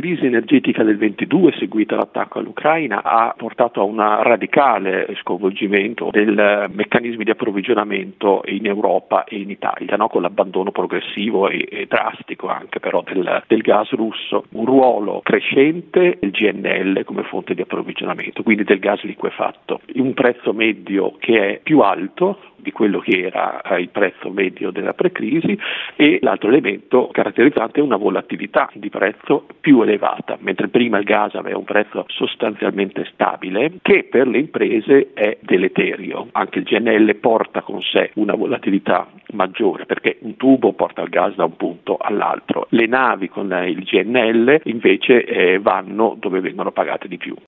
crisi energetica del 22, seguita all'attacco all'Ucraina, ha portato a un radicale sconvolgimento dei meccanismi di approvvigionamento in Europa e in Italia, no? Con l'abbandono progressivo e drastico anche però del gas russo, un ruolo crescente del GNL come fonte di approvvigionamento, quindi del gas liquefatto, un prezzo medio che è più alto di quello che era il prezzo medio della precrisi, e l'altro elemento caratterizzante è una volatilità di prezzo più elevata, mentre prima il gas aveva un prezzo sostanzialmente stabile, che per le imprese è deleterio. Anche il GNL porta con sé una volatilità maggiore, perché un tubo porta il gas da un punto all'altro. Le navi con il GNL invece vanno dove vengono pagate di più.